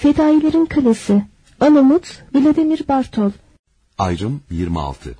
Fedailerin Kalesi. Alamut, Vladimir Bartol. Ayrım 26.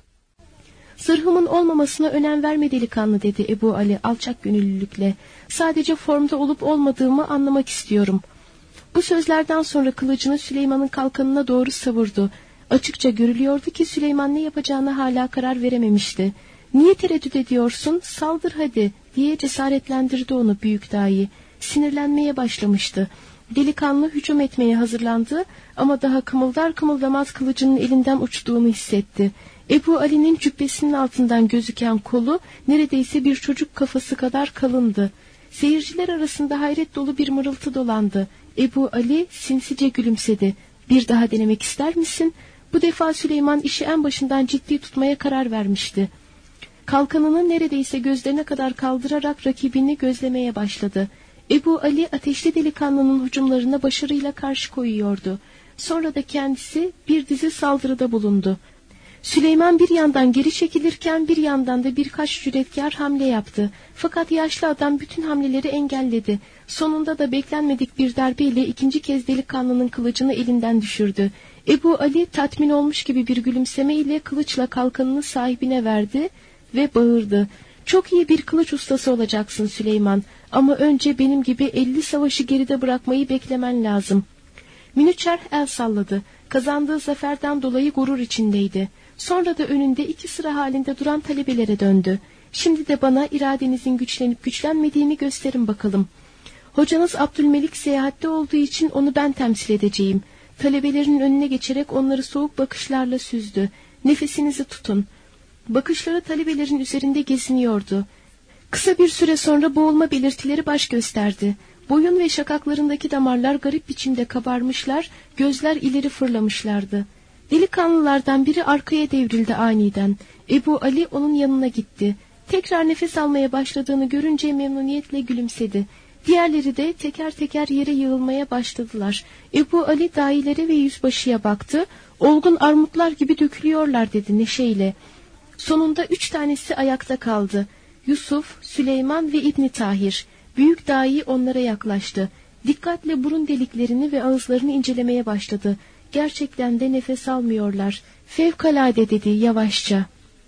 Zırhımın olmamasına önem verme delikanlı, dedi Ebu Ali alçak gönüllülükle. Sadece formda olup olmadığımı anlamak istiyorum. Bu sözlerden sonra kılıcını Süleyman'ın kalkanına doğru savurdu. Açıkça görülüyordu ki Süleyman ne yapacağına hala karar verememişti. Niye tereddüt ediyorsun? Saldır hadi, diye cesaretlendirdi onu büyük dahi. Sinirlenmeye başlamıştı. Delikanlı hücum etmeye hazırlandı ama daha kımıldar kımıldamaz kılıcının elinden uçtuğunu hissetti. Ebu Ali'nin cübbesinin altından gözüken kolu neredeyse bir çocuk kafası kadar kalındı. Seyirciler arasında hayret dolu bir mırıltı dolandı. Ebu Ali sinsice gülümsedi. Bir daha denemek ister misin? Bu defa Süleyman işi en başından ciddi tutmaya karar vermişti. Kalkanını neredeyse gözlerine kadar kaldırarak rakibini gözlemeye başladı. Ebu Ali ateşli delikanlının hücumlarına başarıyla karşı koyuyordu. Sonra da kendisi bir dizi saldırıda bulundu. Süleyman bir yandan geri çekilirken bir yandan da birkaç cüretkar hamle yaptı. Fakat yaşlı adam bütün hamleleri engelledi. Sonunda da beklenmedik bir darbeyle ikinci kez delikanlının kılıcını elinden düşürdü. Ebu Ali tatmin olmuş gibi bir gülümseme ile kılıçla kalkanını sahibine verdi ve bağırdı. Çok iyi bir kılıç ustası olacaksın Süleyman, ama önce benim gibi 50 savaşı geride bırakmayı beklemen lazım. Minüçer el salladı. Kazandığı zaferden dolayı gurur içindeydi. Sonra da önünde 2 sıra halinde duran talebelere döndü. Şimdi de bana iradenizin güçlenip güçlenmediğini gösterin bakalım. Hocanız Abdülmelik seyahatte olduğu için onu ben temsil edeceğim. Talebelerin önüne geçerek onları soğuk bakışlarla süzdü. Nefesinizi tutun. Bakışları talebelerin üzerinde geziniyordu. Kısa bir süre sonra boğulma belirtileri baş gösterdi. Boyun ve şakaklarındaki damarlar garip biçimde kabarmışlar, gözler ileri fırlamışlardı. Delikanlılardan biri arkaya devrildi aniden. Ebu Ali onun yanına gitti. Tekrar nefes almaya başladığını görünce memnuniyetle gülümsedi. Diğerleri de teker teker yere yığılmaya başladılar. Ebu Ali dahilere ve yüzbaşıya baktı. Olgun armutlar gibi dökülüyorlar, dedi neşeyle. Sonunda 3 tanesi ayakta kaldı. Yusuf, Süleyman ve İbni Tahir. Büyük dahi onlara yaklaştı. Dikkatle burun deliklerini ve ağızlarını incelemeye başladı. Gerçekten de nefes almıyorlar. Fevkalade, dedi yavaşça.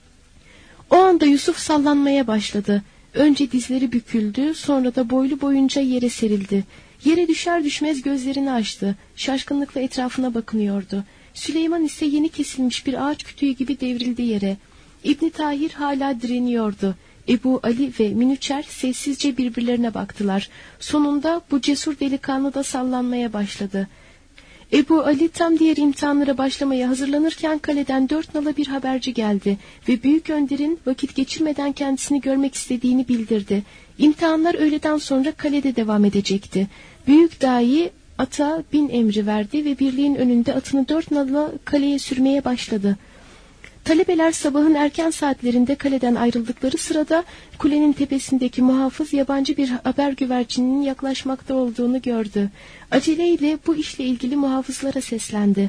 O anda Yusuf sallanmaya başladı. Önce dizleri büküldü, sonra da boylu boyunca yere serildi. Yere düşer düşmez gözlerini açtı. Şaşkınlıkla etrafına bakınıyordu. Süleyman ise yeni kesilmiş bir ağaç kütüğü gibi devrildi yere. İbni Tahir hala direniyordu. Ebu Ali ve Minüçer sessizce birbirlerine baktılar. Sonunda bu cesur delikanlı da sallanmaya başladı. Ebu Ali tam diğer imtihanlara başlamaya hazırlanırken kaleden 4 nala bir haberci geldi ve büyük önderin vakit geçirmeden kendisini görmek istediğini bildirdi. İmtihanlar öğleden sonra kalede devam edecekti. Büyük dahi ata bin emri verdi ve birliğin önünde atını 4 nala kaleye sürmeye başladı. Talebeler sabahın erken saatlerinde kaleden ayrıldıkları sırada kulenin tepesindeki muhafız yabancı bir haber güvercininin yaklaşmakta olduğunu gördü. Aceleyle bu işle ilgili muhafızlara seslendi.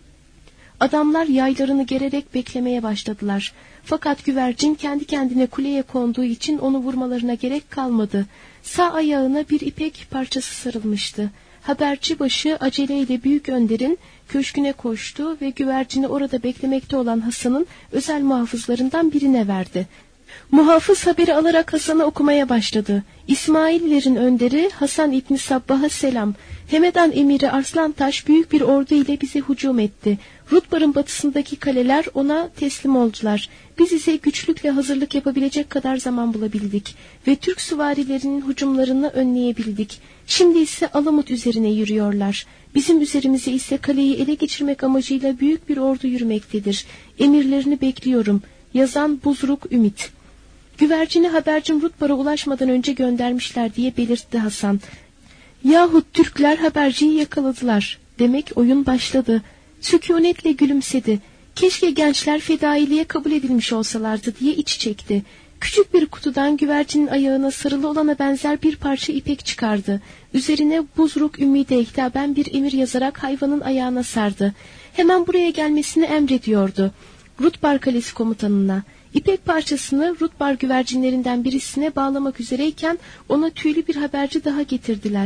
Adamlar yaylarını gererek beklemeye başladılar. Fakat güvercin kendi kendine kuleye konduğu için onu vurmalarına gerek kalmadı. Sağ ayağına bir ipek parçası sarılmıştı. Haberci başı aceleyle büyük önderin köşküne koştu ve güvercini orada beklemekte olan Hasan'ın özel muhafızlarından birine verdi. Muhafız haberi alarak Hasan'a okumaya başladı. İsmaillilerin önderi Hasan İbni Sabbah'a selam. Hemedan emiri Arslantaş büyük bir ordu ile bize hücum etti. Rutbar'ın batısındaki kaleler ona teslim oldular. Biz ise güçlükle hazırlık yapabilecek kadar zaman bulabildik ve Türk süvarilerinin hücumlarını önleyebildik. Şimdi ise Alamut üzerine yürüyorlar. Bizim üzerimize ise kaleyi ele geçirmek amacıyla büyük bir ordu yürümektedir. Emirlerini bekliyorum. Yazan Buzruk Ümit. Güvercini habercim Rutbar'a ulaşmadan önce göndermişler diye belirtti Hasan. Yahut Türkler haberciyi yakaladılar. Demek oyun başladı. Sükunetle gülümsedi. Keşke gençler fedailiğe kabul edilmiş olsalardı diye iç çekti. Küçük bir kutudan güvercinin ayağına sarılı olana benzer bir parça ipek çıkardı. Üzerine Buzruk Ümmide hitaben bir emir yazarak hayvanın ayağına sardı. Hemen buraya gelmesini emrediyordu. Rutbar Kalesi komutanına. İpek parçasını Rutbar güvercinlerinden birisine bağlamak üzereyken ona tüylü bir haberci daha getirdiler.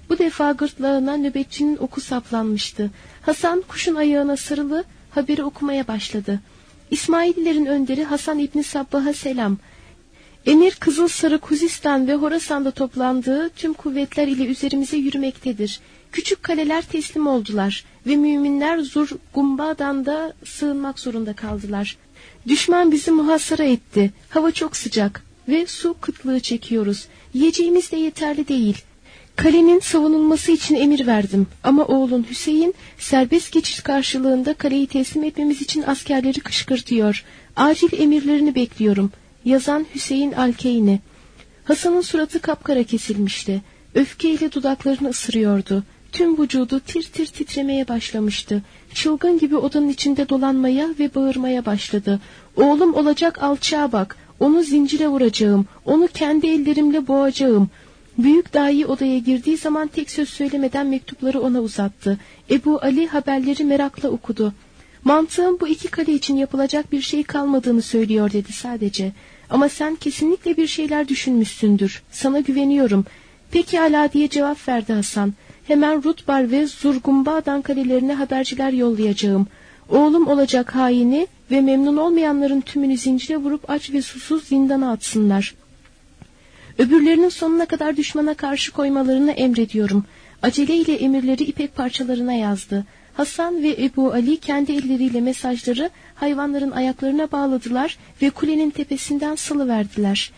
Bu defa gırtlağına nöbetçinin oku saplanmıştı. Hasan kuşun ayağına sarılı haberi okumaya başladı. İsmaililerin önderi Hasan İbni Sabbah'a selam. Emir Kızılsarı, Kuzistan ve Horasan'da toplandığı tüm kuvvetler ile üzerimize yürümektedir. Küçük kaleler teslim oldular ve müminler Zurgumbadan da sığınmak zorunda kaldılar. Düşman bizi muhasara etti. Hava çok sıcak ve su kıtlığı çekiyoruz. Yiyeceğimiz de yeterli değil. Kalenin savunulması için emir verdim ama oğlun Hüseyin serbest geçiş karşılığında kaleyi teslim etmemiz için askerleri kışkırtıyor. Acil emirlerini bekliyorum. Yazan Hüseyin Alkeyni. Hasan'ın suratı kapkara kesilmişti. Öfkeyle dudaklarını ısırıyordu. Tüm vücudu tir tir titremeye başlamıştı. Çılgın gibi odanın içinde dolanmaya ve bağırmaya başladı. Oğlum olacak alçağa bak. Onu zincire vuracağım. Onu kendi ellerimle boğacağım. Büyük dahi odaya girdiği zaman tek söz söylemeden mektupları ona uzattı. Ebu Ali haberleri merakla okudu. Mantığım bu iki kale için yapılacak bir şey kalmadığını söylüyor dedi sadece. Ama sen kesinlikle bir şeyler düşünmüşsündür. Sana güveniyorum. Pekala diye cevap verdi Hasan. Hemen Rutbar ve Zurgumbadan kalelerine haberciler yollayacağım. Oğlum olacak haini ve memnun olmayanların tümünü zincire vurup aç ve susuz zindana atsınlar. Öbürlerinin sonuna kadar düşmana karşı koymalarını emrediyorum. Aceleyle emirleri ipek parçalarına yazdı. Hasan ve Ebu Ali kendi elleriyle mesajları hayvanların ayaklarına bağladılar ve kulenin tepesinden salıverdiler.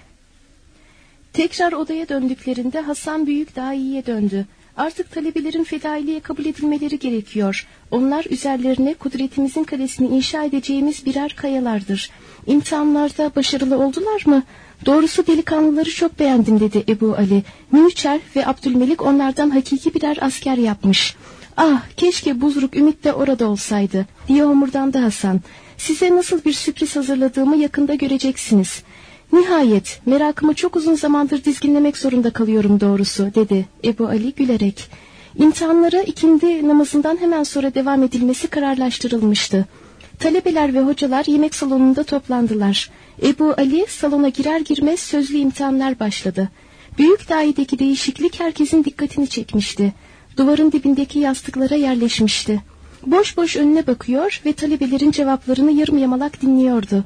Tekrar odaya döndüklerinde Hasan büyük dahiye döndü. Artık talebelerin fedailiğe kabul edilmeleri gerekiyor. Onlar üzerlerine kudretimizin kalesini inşa edeceğimiz birer kayalardır. İmtihanlarda başarılı oldular mı? Doğrusu delikanlıları çok beğendim dedi Ebu Ali. Müçer ve Abdülmelik onlardan hakiki birer asker yapmış. Ah keşke Buzruk Ümit de orada olsaydı diye homurdandı Hasan. Size nasıl bir sürpriz hazırladığımı yakında göreceksiniz. Nihayet merakımı çok uzun zamandır dizginlemek zorunda kalıyorum doğrusu dedi Ebu Ali gülerek. İmtihanlara ikindi namazından hemen sonra devam edilmesi kararlaştırılmıştı. Talebeler ve hocalar yemek salonunda toplandılar. Ebu Ali salona girer girmez sözlü imtihanlar başladı. Büyük daideki değişiklik herkesin dikkatini çekmişti. Duvarın dibindeki yastıklara yerleşmişti. Boş boş önüne bakıyor ve talebelerin cevaplarını yarım yamalak dinliyordu.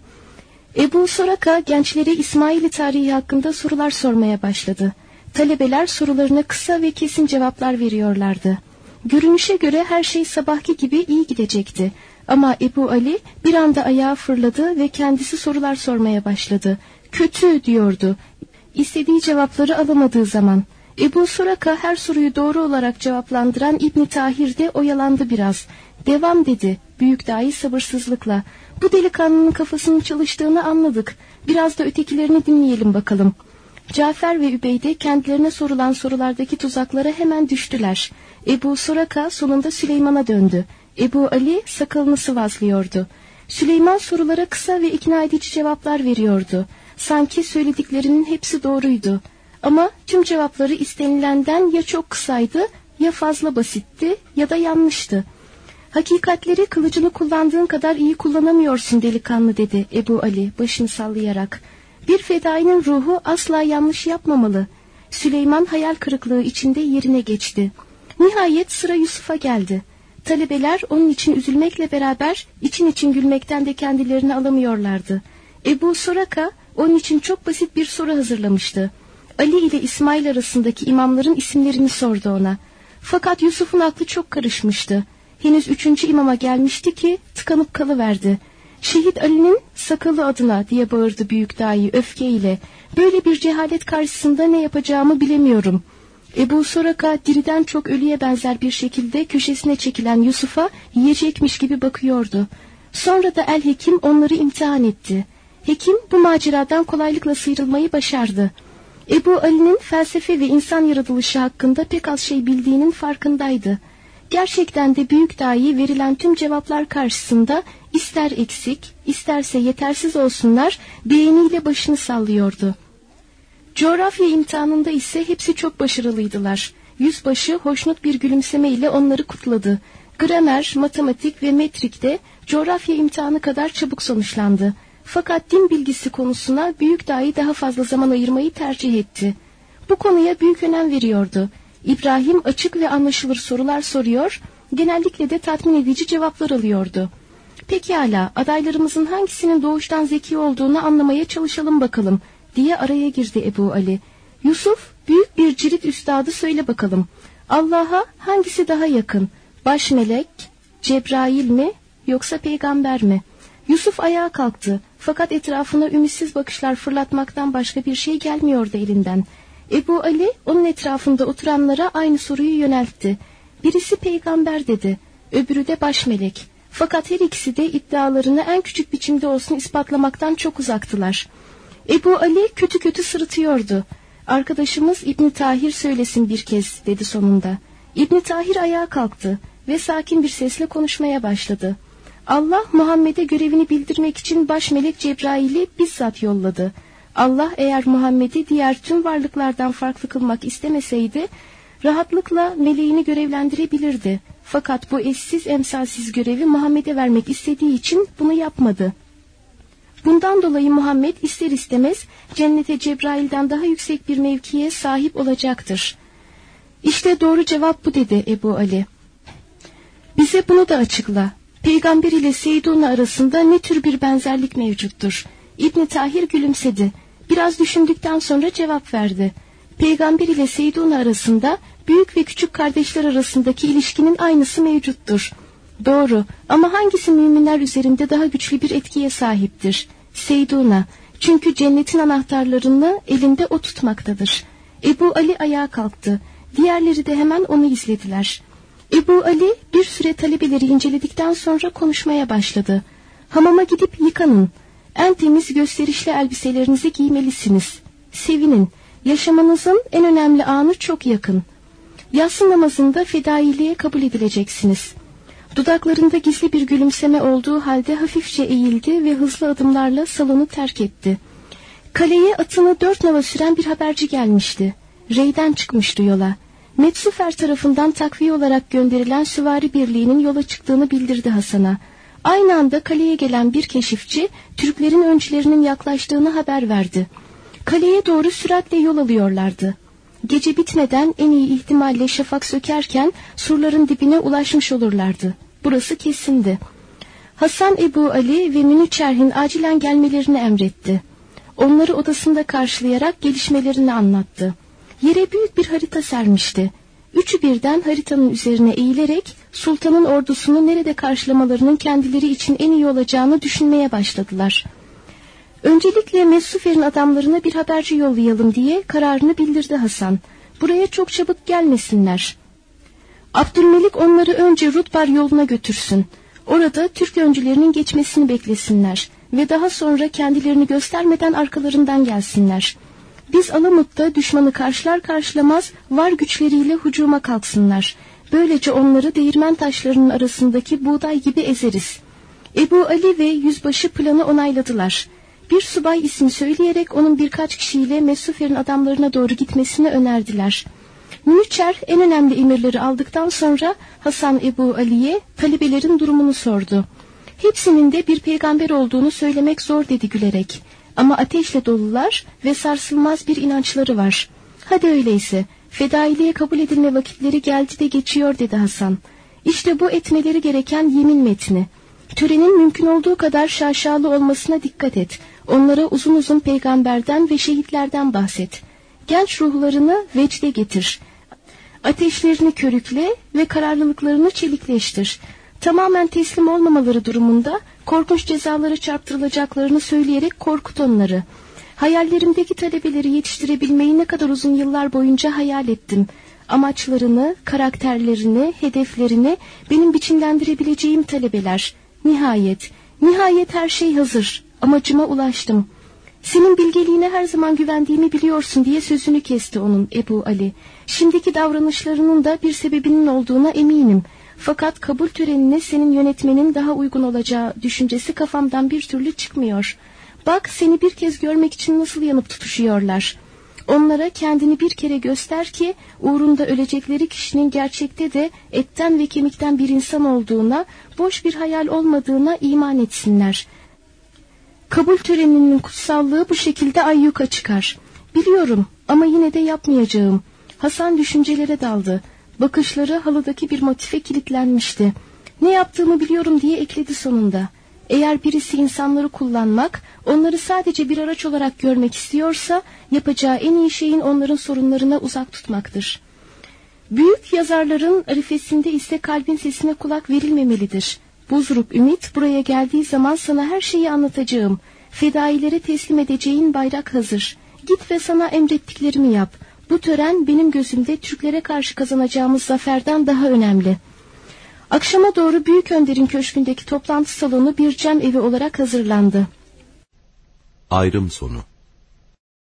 Ebu Soraka gençlere İsmaili tarihi hakkında sorular sormaya başladı. Talebeler sorularına kısa ve kesin cevaplar veriyorlardı. Görünüşe göre her şey sabahki gibi iyi gidecekti. Ama Ebu Ali bir anda ayağa fırladı ve kendisi sorular sormaya başladı. Kötü diyordu. İstediği cevapları alamadığı zaman. Ebu Soraka her soruyu doğru olarak cevaplandıran İbn Tahir de oyalandı biraz. Devam dedi büyük dahi sabırsızlıkla. Bu delikanlının kafasının çalıştığını anladık. Biraz da ötekilerini dinleyelim bakalım. Cafer ve Übeyde kendilerine sorulan sorulardaki tuzaklara hemen düştüler. Ebu Soraka sonunda Süleyman'a döndü. Ebu Ali sakalını sıvazlıyordu. Süleyman sorulara kısa ve ikna edici cevaplar veriyordu. Sanki söylediklerinin hepsi doğruydu. Ama tüm cevapları istenilenden ya çok kısaydı, ya fazla basitti ya da yanlıştı. Hakikatleri kılıcını kullandığın kadar iyi kullanamıyorsun delikanlı dedi Ebu Ali başını sallayarak. Bir fedainin ruhu asla yanlış yapmamalı. Süleyman hayal kırıklığı içinde yerine geçti. Nihayet sıra Yusuf'a geldi. Talebeler onun için üzülmekle beraber için için gülmekten de kendilerini alamıyorlardı. Ebu Soraka onun için çok basit bir soru hazırlamıştı. Ali ile İsmail arasındaki imamların isimlerini sordu ona. Fakat Yusuf'un aklı çok karışmıştı. Henüz 3. imama gelmişti ki tıkanıp kalıverdi. Şehit Ali'nin sakalı adına diye bağırdı büyük dahi öfkeyle. Böyle bir cehalet karşısında ne yapacağımı bilemiyorum. Ebu Soraka diriden çok ölüye benzer bir şekilde köşesine çekilen Yusuf'a yiyecekmiş gibi bakıyordu. Sonra da El Hekim onları imtihan etti. Hekim bu maceradan kolaylıkla sıyrılmayı başardı. Ebu Ali'nin felsefe ve insan yaratılışı hakkında pek az şey bildiğinin farkındaydı. Gerçekten de büyük dahi verilen tüm cevaplar karşısında ister eksik, isterse yetersiz olsunlar beğeniyle başını sallıyordu. Coğrafya imtihanında ise hepsi çok başarılıydılar. Yüzbaşı hoşnut bir gülümsemeyle onları kutladı. Gramer, matematik ve metrikte coğrafya imtihanı kadar çabuk sonuçlandı. Fakat din bilgisi konusuna büyük dahi daha fazla zaman ayırmayı tercih etti. Bu konuya büyük önem veriyordu. İbrahim açık ve anlaşılır sorular soruyor, genellikle de tatmin edici cevaplar alıyordu. Pekala, adaylarımızın hangisinin doğuştan zeki olduğunu anlamaya çalışalım bakalım diye araya girdi Ebu Ali. Yusuf, büyük bir cirit üstadı, söyle bakalım. Allah'a hangisi daha yakın? Baş melek, Cebrail mi yoksa peygamber mi? Yusuf ayağa kalktı. Fakat etrafına ümitsiz bakışlar fırlatmaktan başka bir şey gelmiyordu elinden. Ebu Ali onun etrafında oturanlara aynı soruyu yöneltti. Birisi peygamber dedi, öbürü de baş melek. Fakat her ikisi de iddialarını en küçük biçimde olsun ispatlamaktan çok uzaktılar. Ebu Ali kötü kötü sırıtıyordu. Arkadaşımız İbn Tahir söylesin bir kez dedi sonunda. İbn Tahir ayağa kalktı ve sakin bir sesle konuşmaya başladı. Allah Muhammed'e görevini bildirmek için baş melek Cebrail'i bizzat yolladı. Allah eğer Muhammed'i diğer tüm varlıklardan farklı kılmak istemeseydi rahatlıkla meleğini görevlendirebilirdi. Fakat bu eşsiz emsalsiz görevi Muhammed'e vermek istediği için bunu yapmadı. Bundan dolayı Muhammed ister istemez cennete Cebrail'den daha yüksek bir mevkiye sahip olacaktır. İşte doğru cevap bu dedi Ebu Ali. Bize bunu da açıkla. Peygamber ile Seyduna arasında ne tür bir benzerlik mevcuttur? İbn Tahir gülümsedi. Biraz düşündükten sonra cevap verdi. Peygamber ile Seyduna arasında büyük ve küçük kardeşler arasındaki ilişkinin aynısı mevcuttur. Doğru, ama hangisi müminler üzerinde daha güçlü bir etkiye sahiptir? Seyduna, çünkü cennetin anahtarlarını elinde o tutmaktadır. Ebu Ali ayağa kalktı. Diğerleri de hemen onu izlediler. Ebu Ali bir süre talebeleri inceledikten sonra konuşmaya başladı. Hamama gidip yıkanın. En temiz gösterişli elbiselerinizi giymelisiniz. Sevinin. Yaşamanızın en önemli anı çok yakın. Yatsı namazında fedailiğe kabul edileceksiniz. Dudaklarında gizli bir gülümseme olduğu halde hafifçe eğildi ve hızlı adımlarla salonu terk etti. Kaleye atını 4 nala süren bir haberci gelmişti. Rey'den çıkmıştı yola. Metsufer tarafından takviye olarak gönderilen süvari birliğinin yola çıktığını bildirdi Hasan'a. Aynı anda kaleye gelen bir keşifçi Türklerin öncülerinin yaklaştığını haber verdi. Kaleye doğru süratle yol alıyorlardı. Gece bitmeden en iyi ihtimalle şafak sökerken surların dibine ulaşmış olurlardı. Burası kesindi. Hasan Ebu Ali ve Münüçerh'in acilen gelmelerini emretti. Onları odasında karşılayarak gelişmelerini anlattı. Yere büyük bir harita sermişti. Üçü birden haritanın üzerine eğilerek sultanın ordusunu nerede karşılamalarının kendileri için en iyi olacağını düşünmeye başladılar. Öncelikle Messufer'in adamlarına bir haberci yollayalım diye kararını bildirdi Hasan. Buraya çok çabuk gelmesinler. Abdülmelik onları önce Rutbar yoluna götürsün. Orada Türk öncülerinin geçmesini beklesinler ve daha sonra kendilerini göstermeden arkalarından gelsinler. Biz Alamut'ta düşmanı karşılar karşılamaz var güçleriyle hücuma kalksınlar. Böylece onları değirmen taşlarının arasındaki buğday gibi ezeriz. Ebu Ali ve yüzbaşı planı onayladılar. Bir subay ismi söyleyerek onun birkaç kişiyle Messufer'in adamlarına doğru gitmesini önerdiler. Münüçer en önemli emirleri aldıktan sonra Hasan Ebu Ali'ye talebelerin durumunu sordu. Hepsinin de bir peygamber olduğunu söylemek zor dedi gülerek. Ama ateşle dolular ve sarsılmaz bir inançları var. Hadi öyleyse, fedailiğe kabul edilme vakitleri geldi de geçiyor dedi Hasan. İşte bu etmeleri gereken yemin metni. Törenin mümkün olduğu kadar şaşalı olmasına dikkat et. Onlara uzun uzun peygamberden ve şehitlerden bahset. Genç ruhlarını vecde getir. Ateşlerini körükle ve kararlılıklarını çelikleştir. Tamamen teslim olmamaları durumunda korkunç cezalara çarptırılacaklarını söyleyerek korkut onları. Hayallerimdeki talebeleri yetiştirebilmeyi ne kadar uzun yıllar boyunca hayal ettim. Amaçlarını, karakterlerini, hedeflerini benim biçimlendirebileceğim talebeler. Nihayet her şey hazır. Amacıma ulaştım. Senin bilgeliğine her zaman güvendiğimi biliyorsun diye sözünü kesti onun Ebu Ali. Şimdiki davranışlarının da bir sebebinin olduğuna eminim. Fakat kabul törenine senin yönetmenin daha uygun olacağı düşüncesi kafamdan bir türlü çıkmıyor. Bak seni bir kez görmek için nasıl yanıp tutuşuyorlar. Onlara kendini bir kere göster ki uğrunda ölecekleri kişinin gerçekte de etten ve kemikten bir insan olduğuna, boş bir hayal olmadığına iman etsinler. Kabul töreninin kutsallığı bu şekilde ayyuka çıkar. Biliyorum ama yine de yapmayacağım. Hasan düşüncelere daldı. Bakışları halıdaki bir motife kilitlenmişti. Ne yaptığımı biliyorum diye ekledi sonunda. Eğer birisi insanları kullanmak, onları sadece bir araç olarak görmek istiyorsa, yapacağı en iyi şeyin onların sorunlarına uzak tutmaktır. Büyük yazarların arifesinde ise kalbin sesine kulak verilmemelidir. Buzrup Ümit buraya geldiği zaman sana her şeyi anlatacağım. Fedailere teslim edeceğin bayrak hazır. Git ve sana emrettiklerimi yap. Bu tören benim gözümde Türklere karşı kazanacağımız zaferden daha önemli. Akşama doğru Büyük Önder'in köşkündeki toplantı salonu bir cem evi olarak hazırlandı. Ayrım sonu.